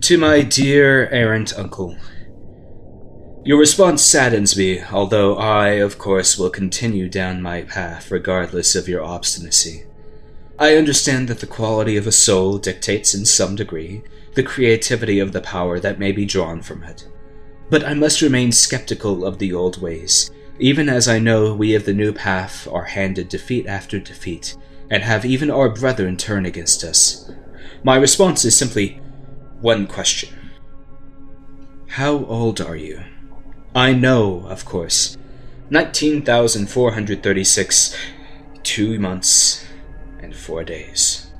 To my dear errant uncle, your response saddens me, although I, of course, will continue down my path regardless of your obstinacy. I understand that the quality of a soul dictates in some degree the creativity of the power that may be drawn from it. But I must remain skeptical of the old ways, even as I know we of the new path are handed defeat after defeat, and have even our brethren turn against us. My response is simply one question. How old are you? I know, of course, 19,436, 2 months and 4 days.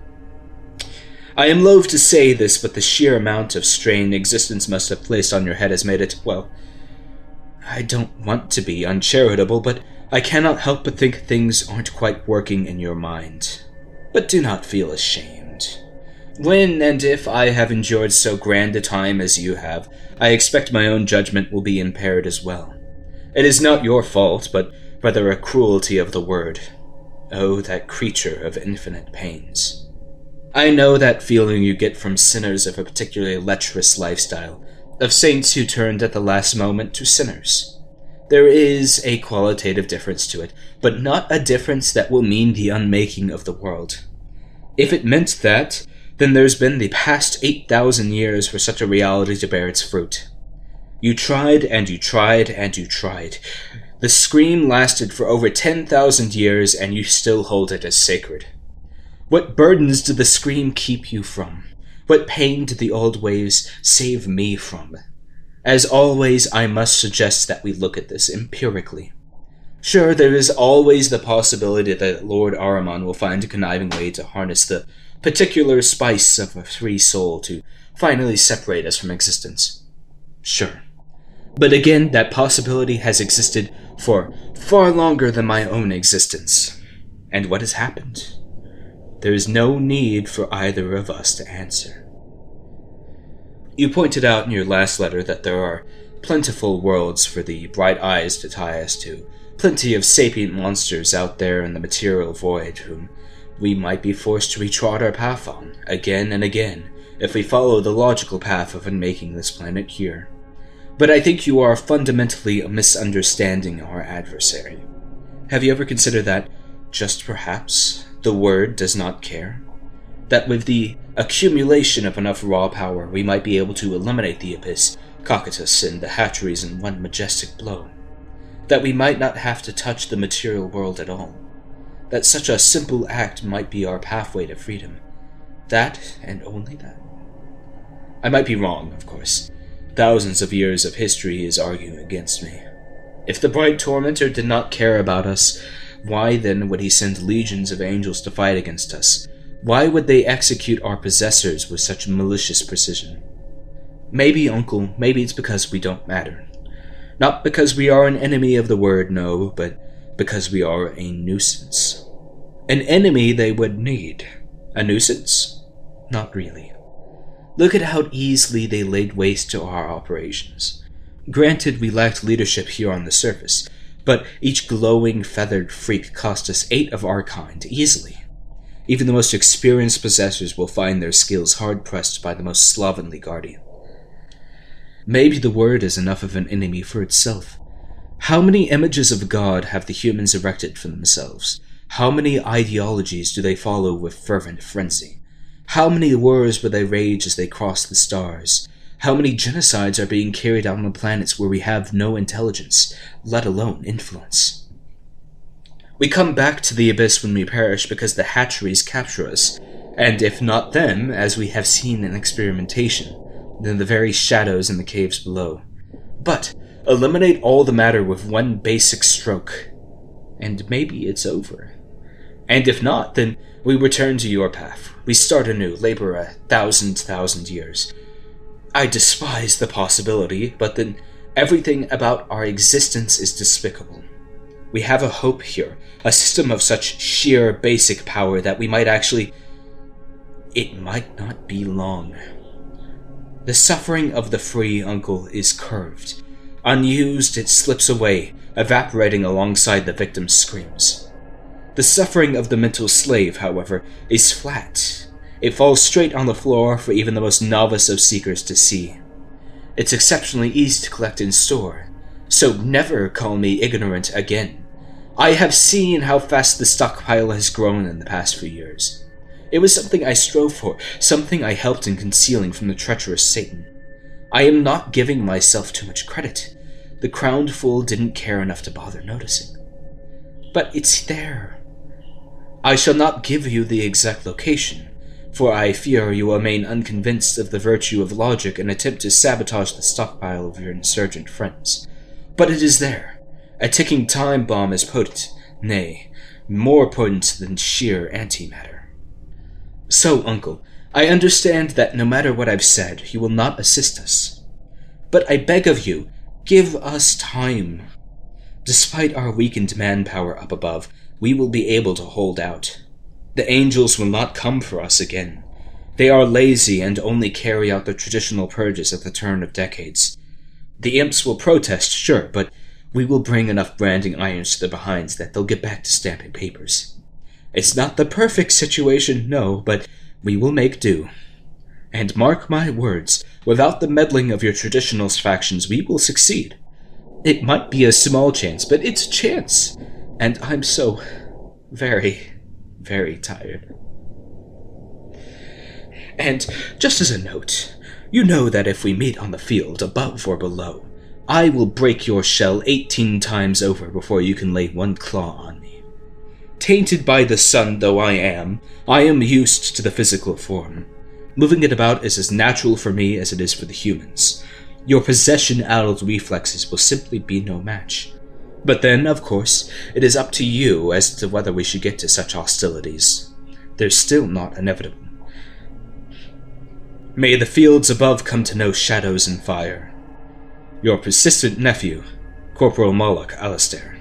I am loath to say this, but the sheer amount of strain existence must have placed on your head has made it, well, I don't want to be uncharitable, but I cannot help but think things aren't quite working in your mind. But do not feel ashamed. When and if I have endured so grand a time as you have, I expect my own judgment will be impaired as well. It is not your fault, but rather a cruelty of the word. Oh, that creature of infinite pains. I know that feeling you get from sinners of a particularly lecherous lifestyle, of saints who turned at the last moment to sinners. There is a qualitative difference to it, but not a difference that will mean the unmaking of the world. If it meant that, then there's been the past 8,000 years for such a reality to bear its fruit. You tried, and you tried, and you tried. The scream lasted for over 10,000 years, and you still hold it as sacred. What burdens did the scream keep you from? What pain did the old ways save me from? As always, I must suggest that we look at this empirically. Sure, there is always the possibility that Lord Ahriman will find a conniving way to harness the particular spice of a free soul to finally separate us from existence. Sure. But again, that possibility has existed for far longer than my own existence. And what has happened? There is no need for either of us to answer. You pointed out in your last letter that there are plentiful worlds for the bright eyes to tie us to, plenty of sapient monsters out there in the material void whom we might be forced to retrod our path on, again and again, if we follow the logical path of unmaking this planet here. But I think you are fundamentally misunderstanding our adversary. Have you ever considered that, just perhaps, the Word does not care? That with the accumulation of enough raw power, we might be able to eliminate the Abyss, Cocytus, and the hatcheries in one majestic blow? That we might not have to touch the material world at all? That such a simple act might be our pathway to freedom? That, and only that? I might be wrong, of course. Thousands of years of history is arguing against me. If the bright tormentor did not care about us, why then would he send legions of angels to fight against us? Why would they execute our possessors with such malicious precision? Maybe, uncle, maybe it's because we don't matter. Not because we are an enemy of the Word, no, but because we are a nuisance. An enemy they would need. A nuisance? Not really. Look at how easily they laid waste to our operations. Granted, we lacked leadership here on the surface, but each glowing, feathered freak cost us 8 of our kind, easily. Even the most experienced possessors will find their skills hard-pressed by the most slovenly guardian. Maybe the Word is enough of an enemy for itself. How many images of God have the humans erected for themselves? How many ideologies do they follow with fervent frenzy? How many wars will they rage as they cross the stars? How many genocides are being carried out on planets where we have no intelligence, let alone influence? We come back to the Abyss when we perish because the hatcheries capture us, and if not them, as we have seen in experimentation, then the very shadows in the caves below. But eliminate all the matter with one basic stroke, and maybe it's over. And if not, then we return to your path. We start anew, labor 1,000 years. I despise the possibility, but then everything about our existence is despicable. We have a hope here, a system of such sheer basic power that we might actually... It might not be long. The suffering of the free, uncle, is curved. Unused, it slips away, evaporating alongside the victim's screams. The suffering of the mental slave, however, is flat, It falls straight on the floor for even the most novice of seekers to see. It's exceptionally easy to collect and store, so never call me ignorant again. I have seen how fast the stockpile has grown in the past few years. It was something I strove for, something I helped in concealing from the treacherous Satan. I am not giving myself too much credit. The crowned fool didn't care enough to bother noticing. But it's there. I shall not give you the exact location, for I fear you will remain unconvinced of the virtue of logic and attempt to sabotage the stockpile of your insurgent friends. But it is there. A ticking time bomb is potent, nay, more potent than sheer antimatter. So, Uncle, I understand that no matter what I've said, you will not assist us. But I beg of you, give us time. Despite our weakened manpower up above, we will be able to hold out. The angels will not come for us again. They are lazy and only carry out their traditional purges at the turn of decades. The imps will protest, sure, but we will bring enough branding irons to their behinds that they'll get back to stamping papers. It's not the perfect situation, no, but we will make do. And mark my words, without the meddling of your traditionalist factions, we will succeed. It might be a small chance, but it's a chance. And I'm so very, very tired. And just as a note, you know that if we meet on the field, above or below, I will break your shell 18 times over before you can lay one claw on me. Tainted by the sun though I am used to the physical form. Moving it about is as natural for me as it is for the humans. Your possession-addled reflexes will simply be no match. But then, of course, it is up to you as to whether we should get to such hostilities. They're still not inevitable. May the fields above come to know shadows and fire. Your persistent nephew, Corporal Moloch Alistair.